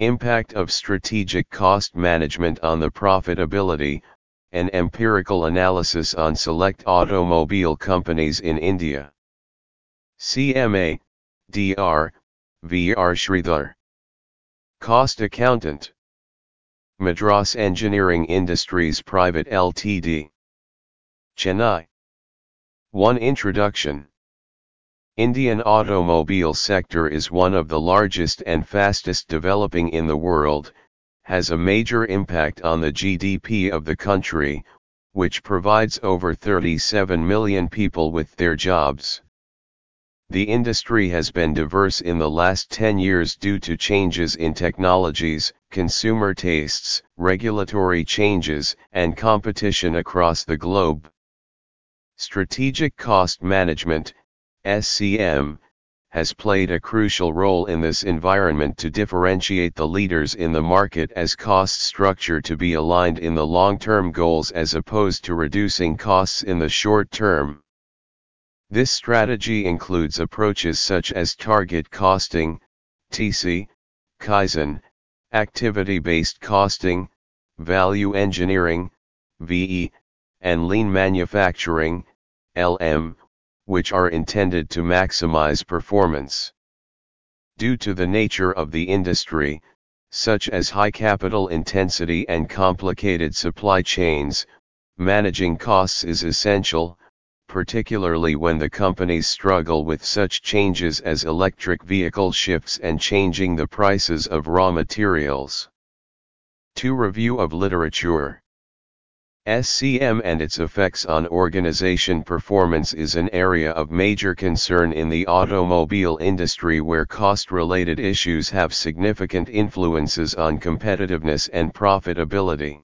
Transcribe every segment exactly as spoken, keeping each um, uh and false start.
Impact of strategic cost management on the profitability, an empirical analysis on select automobile companies in India. C M A, D R, V R Sridhar. Cost Accountant. Madras Engineering Industries Private Limited. Chennai. one Introduction. Indian automobile sector is one of the largest and fastest developing in the world, has a major impact on the G D P of the country, which provides over thirty-seven million people with their jobs. The industry has been diverse in the last ten years due to changes in technologies, consumer tastes, regulatory changes, and competition across the globe. Strategic cost management, S C M, has played a crucial role in this environment to differentiate the leaders in the market as cost structure to be aligned in the long-term goals as opposed to reducing costs in the short term. This strategy includes approaches such as target costing, T C, Kaizen, activity-based costing, value engineering, V E, and lean manufacturing, L M, which are intended to maximize performance. Due to the nature of the industry, such as high capital intensity and complicated supply chains, managing costs is essential, particularly when the companies struggle with such changes as electric vehicle shifts and changing the prices of raw materials. two Review of literature. S C M and its effects on organization performance is an area of major concern in the automobile industry where cost-related issues have significant influences on competitiveness and profitability.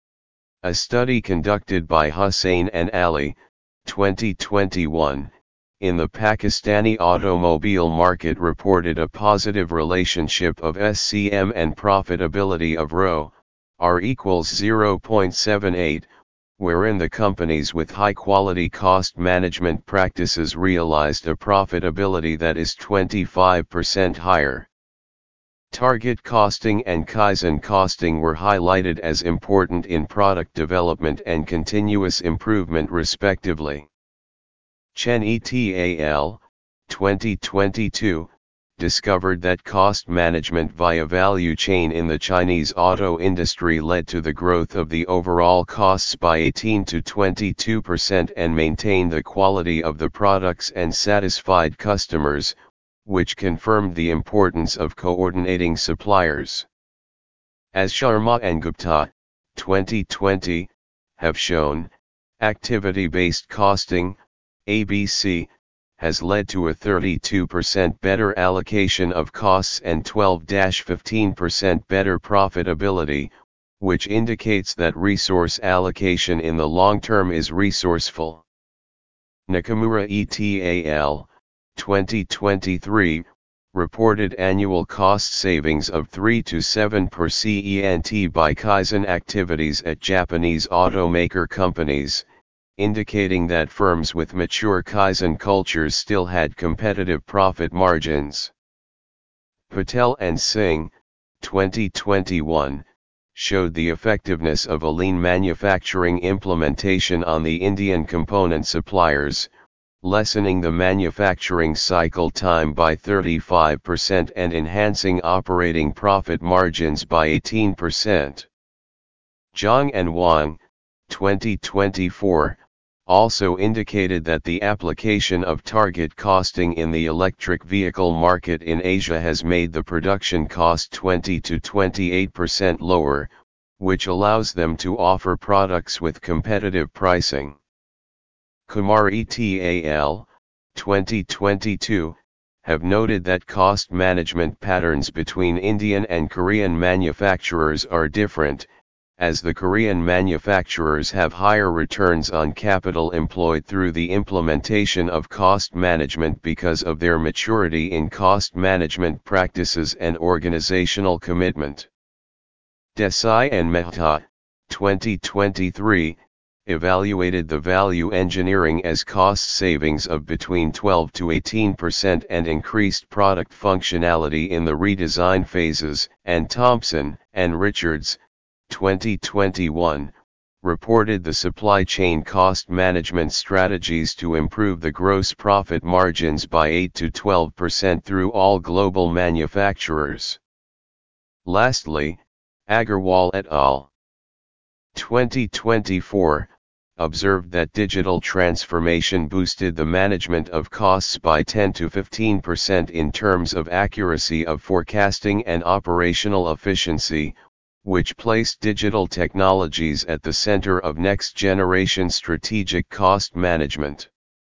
A study conducted by Hussain and Ali, twenty twenty-one, in the Pakistani automobile market reported a positive relationship of S C M and profitability of R O, R equals zero point seven eight, wherein the companies with high-quality cost management practices realized a profitability that is twenty-five percent higher. Target costing and Kaizen costing were highlighted as important in product development and continuous improvement respectively. Chen et al., twenty twenty-two, discovered that cost management via value chain in the Chinese auto industry led to the growth of the overall costs by eighteen to twenty-two percent and maintained the quality of the products and satisfied customers, which confirmed the importance of coordinating suppliers. As Sharma and Gupta, twenty twenty, have shown, activity-based costing, A B C, has led to a thirty-two percent better allocation of costs and twelve to fifteen percent better profitability, which indicates that resource allocation in the long term is resourceful. Nakamura et al., twenty twenty-three, reported annual cost savings of three to seven percent by Kaizen activities at Japanese automaker companies, indicating that firms with mature Kaizen cultures still had competitive profit margins. Patel and Singh, twenty twenty-one, showed the effectiveness of a lean manufacturing implementation on the Indian component suppliers, lessening the manufacturing cycle time by thirty-five percent and enhancing operating profit margins by eighteen percent. Zhang and Wang, twenty twenty-four, also indicated that the application of target costing in the electric vehicle market in Asia has made the production cost twenty to twenty-eight percent lower, which allows them to offer products with competitive pricing. Kumar et al., twenty twenty-two, have noted that cost management patterns between Indian and Korean manufacturers are different, as the Korean manufacturers have higher returns on capital employed through the implementation of cost management because of their maturity in cost management practices and organizational commitment. Desai and Mehta, twenty twenty-three, evaluated the value engineering as cost savings of between twelve to eighteen percent and increased product functionality in the redesign phases, and Thompson and Richards, twenty twenty-one, reported the supply chain cost management strategies to improve the gross profit margins by eight to twelve percent through all global manufacturers. Lastly, Agarwal et al. twenty twenty-four, observed that digital transformation boosted the management of costs by ten to fifteen percent in terms of accuracy of forecasting and operational efficiency, which placed digital technologies at the center of next-generation strategic cost management.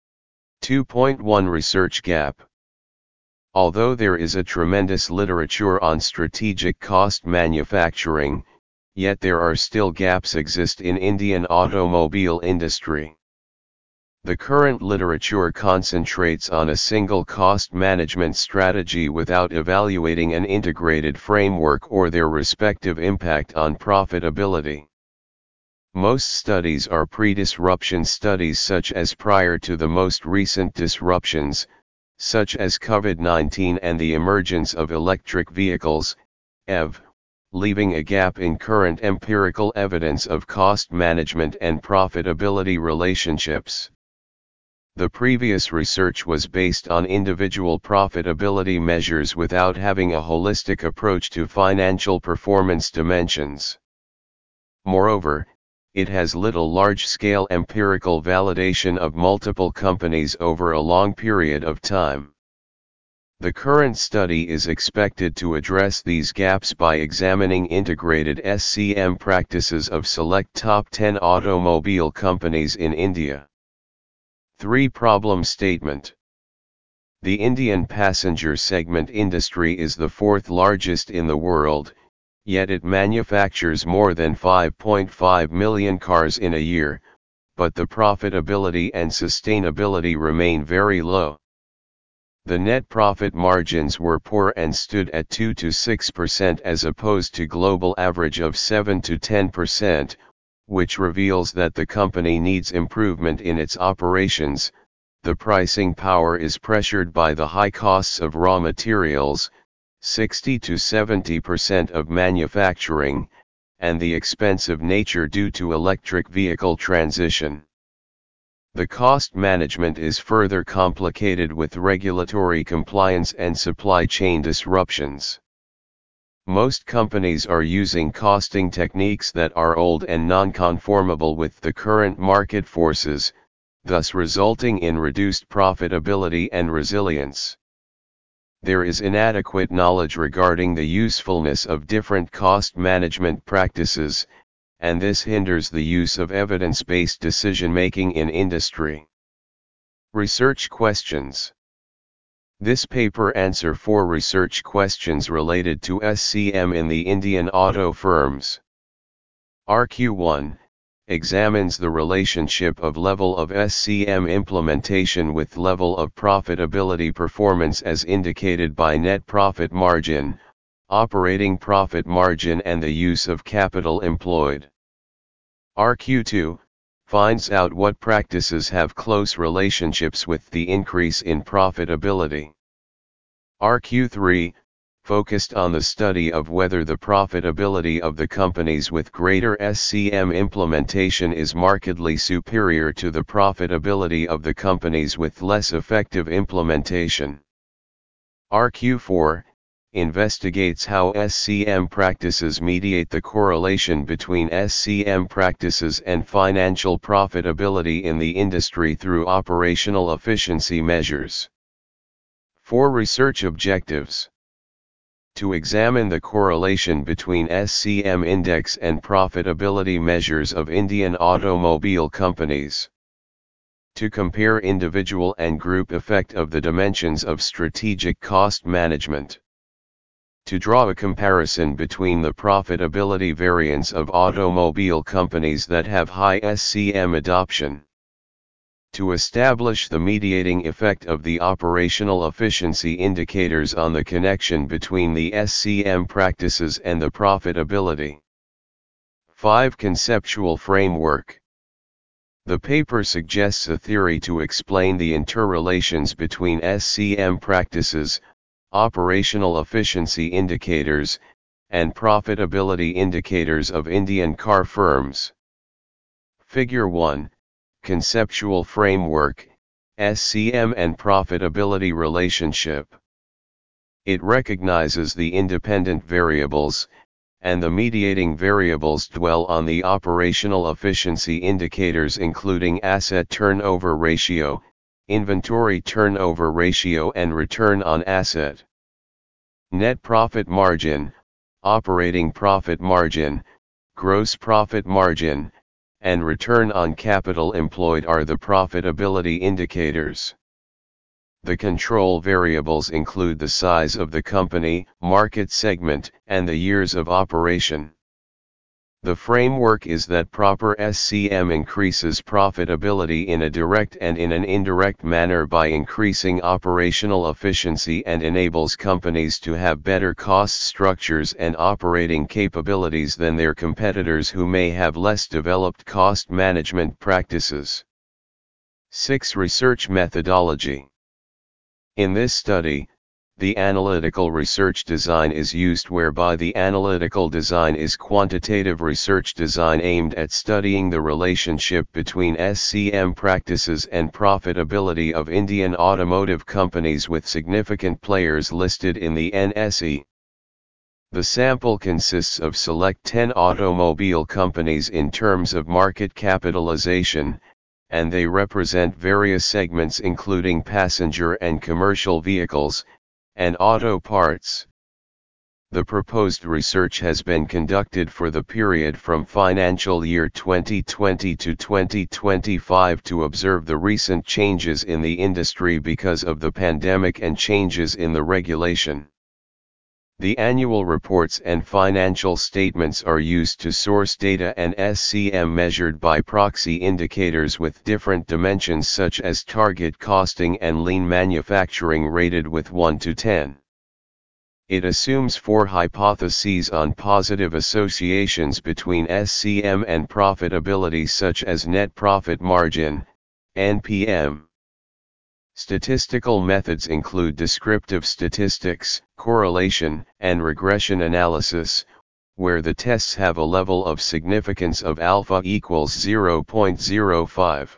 two point one Research gap. Although there is a tremendous literature on strategic cost manufacturing, yet there are still gaps exist in Indian automobile industry. The current literature concentrates on a single cost management strategy without evaluating an integrated framework or their respective impact on profitability. Most studies are pre-disruption studies such as prior to the most recent disruptions, such as COVID nineteen and the emergence of electric vehicles, E V, leaving a gap in current empirical evidence of cost management and profitability relationships. The previous research was based on individual profitability measures without having a holistic approach to financial performance dimensions. Moreover, it has little large-scale empirical validation of multiple companies over a long period of time. The current study is expected to address these gaps by examining integrated S C M practices of select top ten automobile companies in India. three Problem statement. The Indian passenger segment industry is the fourth largest in the world, yet it manufactures more than five point five million cars in a year, but the profitability and sustainability remain very low. The net profit margins were poor and stood at two to six percent as opposed to global average of seven to ten percent, which reveals that the company needs improvement in its operations. The pricing power is pressured by the high costs of raw materials, sixty to seventy percent of manufacturing, and the expensive nature due to electric vehicle transition. The cost management is further complicated with regulatory compliance and supply chain disruptions. Most companies are using costing techniques that are old and non-conformable with the current market forces, thus resulting in reduced profitability and resilience. There is inadequate knowledge regarding the usefulness of different cost management practices, and this hinders the use of evidence-based decision-making in industry. Research questions. This paper answers four research questions related to S C M in the Indian auto firms. R Q one examines the relationship of level of S C M implementation with level of profitability performance as indicated by net profit margin, operating profit margin and the use of capital employed. R Q two finds out what practices have close relationships with the increase in profitability. R Q three focused on the study of whether the profitability of the companies with greater S C M implementation is markedly superior to the profitability of the companies with less effective implementation. R Q four investigates how S C M practices mediate the correlation between S C M practices and financial profitability in the industry through operational efficiency measures. four Research objectives. To examine the correlation between S C M index and profitability measures of Indian automobile companies. To compare individual and group effect of the dimensions of strategic cost management. To draw a comparison between the profitability variance of automobile companies that have high S C M adoption. To establish the mediating effect of the operational efficiency indicators on the connection between the S C M practices and the profitability. five Conceptual framework. The paper suggests a theory to explain the interrelations between S C M practices, operational efficiency indicators, and profitability indicators of Indian car firms. Figure one, Conceptual Framework, S C M and Profitability Relationship. It recognizes the independent variables, and the mediating variables dwell on the operational efficiency indicators including asset turnover ratio, inventory turnover ratio and return on asset. Net profit margin, operating profit margin, gross profit margin, and return on capital employed are the profitability indicators. The control variables include the size of the company, market segment, and the years of operation. The framework is that proper S C M increases profitability in a direct and in an indirect manner by increasing operational efficiency and enables companies to have better cost structures and operating capabilities than their competitors who may have less developed cost management practices. six. Research methodology. In this study, the analytical research design is used whereby the analytical design is quantitative research design aimed at studying the relationship between S C M practices and profitability of Indian automotive companies with significant players listed in the N S E. The sample consists of select ten automobile companies in terms of market capitalization, and they represent various segments including passenger and commercial vehicles, and auto parts. The proposed research has been conducted for the period from financial year twenty twenty to twenty twenty-five to observe the recent changes in the industry because of the pandemic and changes in the regulation. The annual reports and financial statements are used to source data and S C M measured by proxy indicators with different dimensions such as target costing and lean manufacturing rated with one to ten. It assumes four hypotheses on positive associations between S C M and profitability such as net profit margin, N P M. Statistical methods include descriptive statistics, correlation, and regression analysis, where the tests have a level of significance of alpha equals zero point zero five.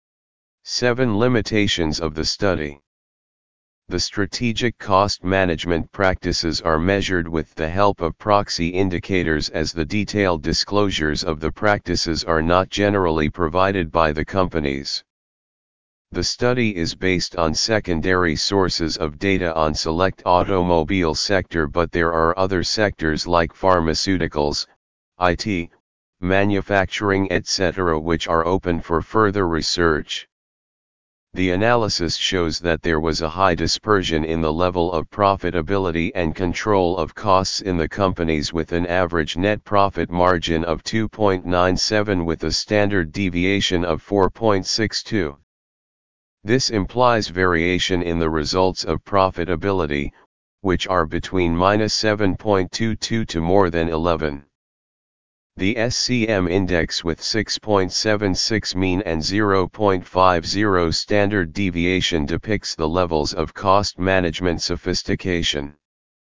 seven. Limitations of the study. The strategic cost management practices are measured with the help of proxy indicators as the detailed disclosures of the practices are not generally provided by the companies. The study is based on secondary sources of data on select automobile sector, but there are other sectors like pharmaceuticals, I T, manufacturing et cetera which are open for further research. The analysis shows that there was a high dispersion in the level of profitability and control of costs in the companies with an average net profit margin of two point nine seven with a standard deviation of four point six two. This implies variation in the results of profitability, which are between minus seven point two two to more than eleven. The S C M index with six point seven six mean and zero point five zero standard deviation depicts the levels of cost management sophistication.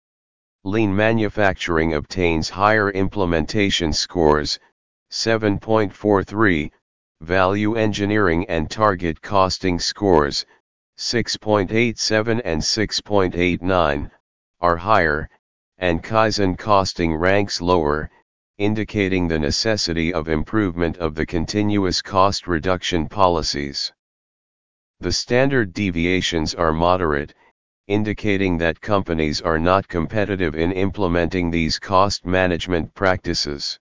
Lean manufacturing obtains higher implementation scores, seven point four three, value engineering and target costing scores, six point eight seven and six point eight nine, are higher, and Kaizen costing ranks lower, indicating the necessity of improvement of the continuous cost reduction policies. The standard deviations are moderate, indicating that companies are not competitive in implementing these cost management practices.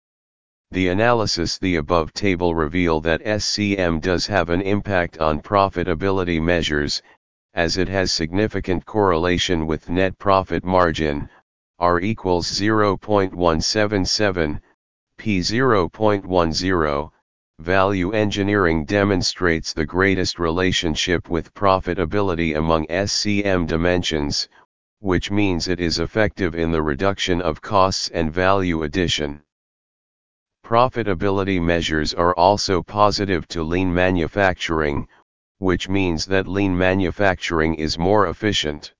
The analysis the above table reveal that S C M does have an impact on profitability measures, as it has significant correlation with net profit margin, R equals zero point one seven seven, P zero point one zero, value engineering demonstrates the greatest relationship with profitability among S C M dimensions, which means it is effective in the reduction of costs and value addition. Profitability measures are also positive to lean manufacturing, which means that lean manufacturing is more efficient.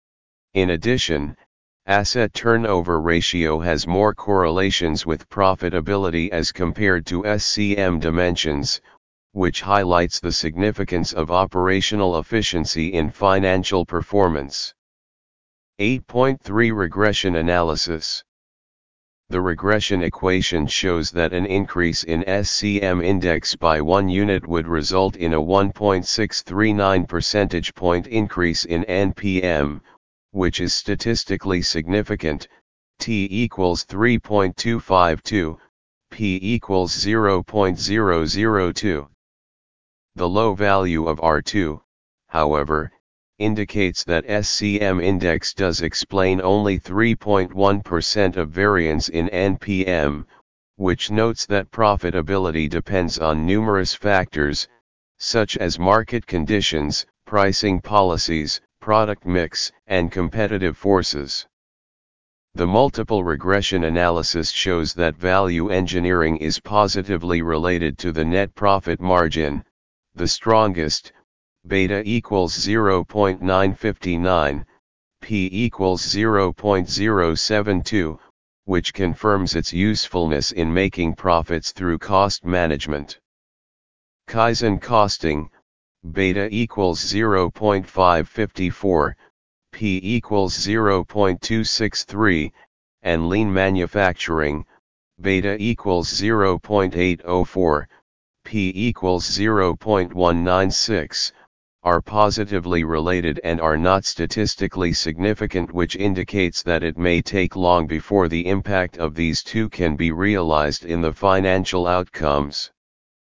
In addition, asset turnover ratio has more correlations with profitability as compared to S C M dimensions, which highlights the significance of operational efficiency in financial performance. eight point three Regression Analysis. The regression equation shows that an increase in S C M index by one unit would result in a one point six three nine percentage point increase in N P M, which is statistically significant. T equals three point two five two, P equals zero point zero zero two. The low value of R two, however, indicates that S C M index does explain only three point one percent of variance in N P M, which notes that profitability depends on numerous factors, such as market conditions, pricing policies, product mix, and competitive forces. The multiple regression analysis shows that value engineering is positively related to the net profit margin, the strongest, beta equals zero point nine five nine, P equals zero point zero seven two, which confirms its usefulness in making profits through cost management. Kaizen costing, beta equals zero point five five four, P equals zero point two six three, and lean manufacturing, beta equals zero point eight zero four, P equals zero point one nine six, are positively related and are not statistically significant, which indicates that it may take long before the impact of these two can be realized in the financial outcomes.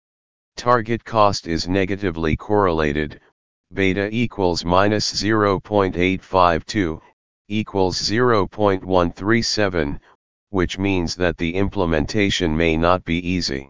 Target cost is negatively correlated, beta equals minus zero point eight five two, equals zero point one three seven, which means that the implementation may not be easy.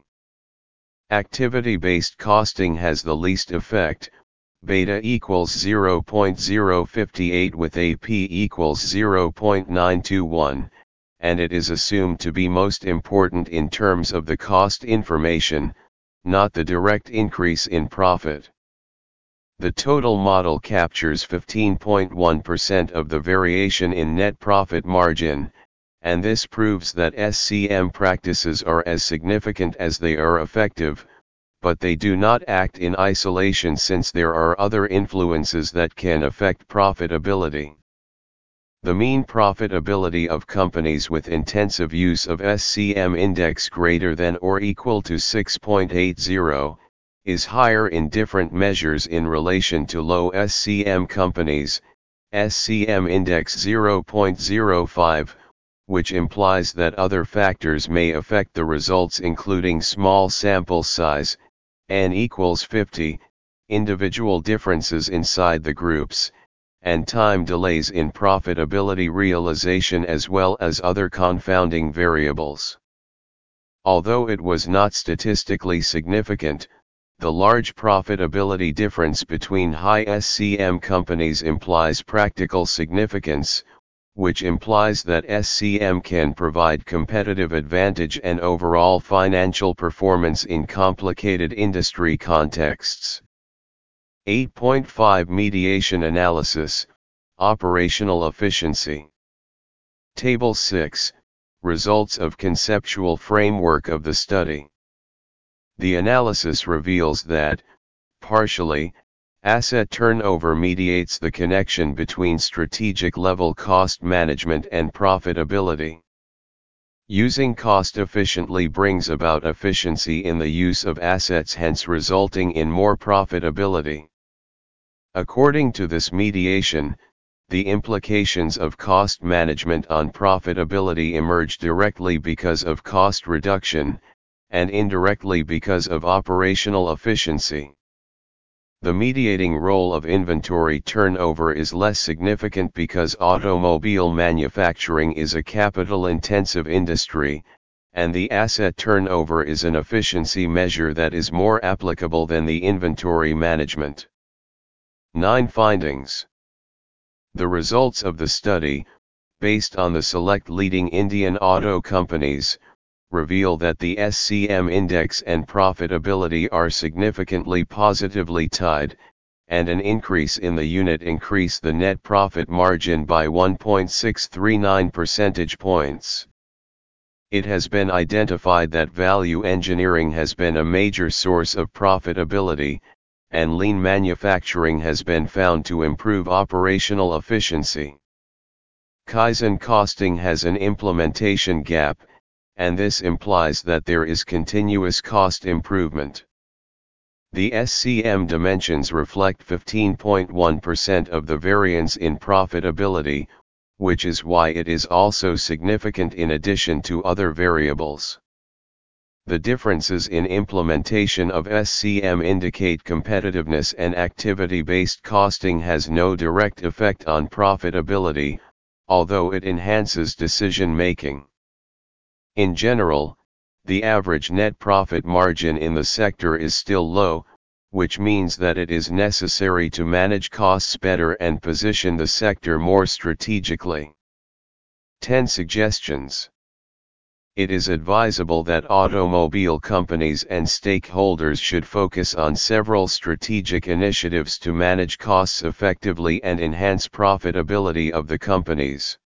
Activity-based costing has the least effect, beta equals zero point zero five eight with A P equals zero point nine two one, and it is assumed to be most important in terms of the cost information, not the direct increase in profit. The total model captures fifteen point one percent of the variation in net profit margin, and this proves that S C M practices are as significant as they are effective, but they do not act in isolation since there are other influences that can affect profitability. The mean profitability of companies with intensive use of S C M index greater than or equal to six point eight zero, is higher in different measures in relation to low S C M companies, S C M index zero point zero five, which implies that other factors may affect the results including small sample size, N equals fifty, individual differences inside the groups, and time delays in profitability realization as well as other confounding variables. Although it was not statistically significant, the large profitability difference between high S C M companies implies practical significance, which implies that S C M can provide competitive advantage and overall financial performance in complicated industry contexts. eight point five Mediation Analysis, Operational Efficiency. Table six, Results of Conceptual Framework of the Study. The analysis reveals that, partially, asset turnover mediates the connection between strategic-level cost management and profitability. Using cost efficiently brings about efficiency in the use of assets, hence resulting in more profitability. According to this mediation, the implications of cost management on profitability emerge directly because of cost reduction, and indirectly because of operational efficiency. The mediating role of inventory turnover is less significant because automobile manufacturing is a capital-intensive industry, and the asset turnover is an efficiency measure that is more applicable than the inventory management. nine Findings. The results of the study, based on the select leading Indian auto companies, reveal that the S C M index and profitability are significantly positively tied, and an increase in the unit increased the net profit margin by one point six three nine percentage points. It has been identified that value engineering has been a major source of profitability, and lean manufacturing has been found to improve operational efficiency. Kaizen costing has an implementation gap, and this implies that there is continuous cost improvement. The S C M dimensions reflect fifteen point one percent of the variance in profitability, which is why it is also significant in addition to other variables. The differences in implementation of S C M indicate competitiveness, and activity-based costing has no direct effect on profitability, although it enhances decision-making. In general, the average net profit margin in the sector is still low, which means that it is necessary to manage costs better and position the sector more strategically. ten Suggestions. It is advisable that automobile companies and stakeholders should focus on several strategic initiatives to manage costs effectively and enhance profitability of the companies.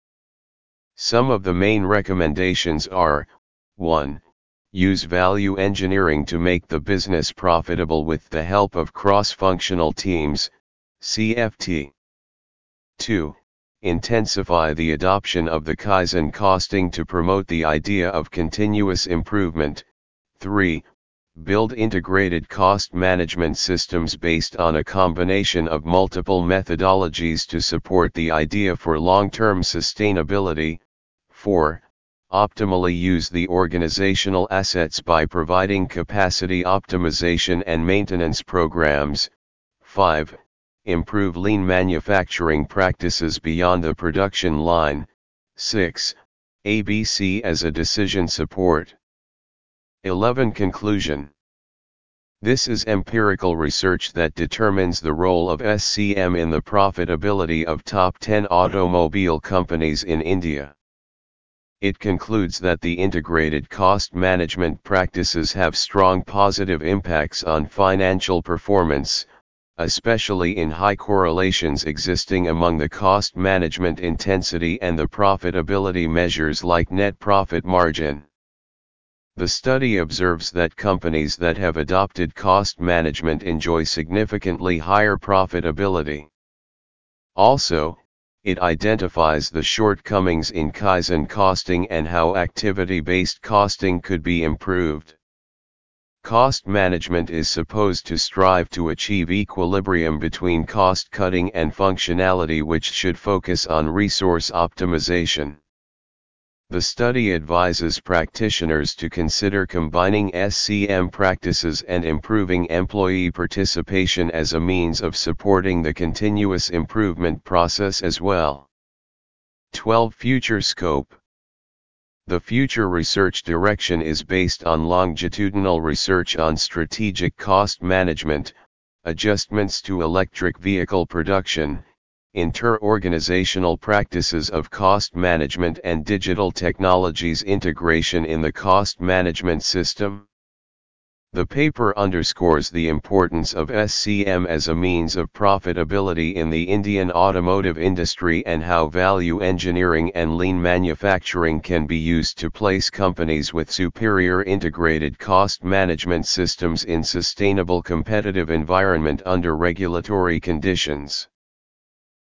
Some of the main recommendations are: one. Use value engineering to make the business profitable with the help of cross-functional teams, C F T. two. Intensify the adoption of the Kaizen costing to promote the idea of continuous improvement. three. Build integrated cost management systems based on a combination of multiple methodologies to support the idea for long-term sustainability. four. Optimally use the organizational assets by providing capacity optimization and maintenance programs. five. Improve lean manufacturing practices beyond the production line. six. A B C as a decision support. eleven Conclusion. This is empirical research that determines the role of S C M in the profitability of top ten automobile companies in India. It concludes that the integrated cost management practices have strong positive impacts on financial performance, especially in high correlations existing among the cost management intensity and the profitability measures like net profit margin. The study observes that companies that have adopted cost management enjoy significantly higher profitability. Also, it identifies the shortcomings in Kaizen costing and how activity-based costing could be improved. Cost management is supposed to strive to achieve equilibrium between cost cutting and functionality, which should focus on resource optimization. The study advises practitioners to consider combining S C M practices and improving employee participation as a means of supporting the continuous improvement process as well. twelve Future scope. The future research direction is based on longitudinal research on strategic cost management, adjustments to electric vehicle production, inter-organizational practices of cost management, and digital technologies integration in the cost management system. The paper underscores the importance of S C M as a means of profitability in the Indian automotive industry and how value engineering and lean manufacturing can be used to place companies with superior integrated cost management systems in sustainable competitive environment under regulatory conditions.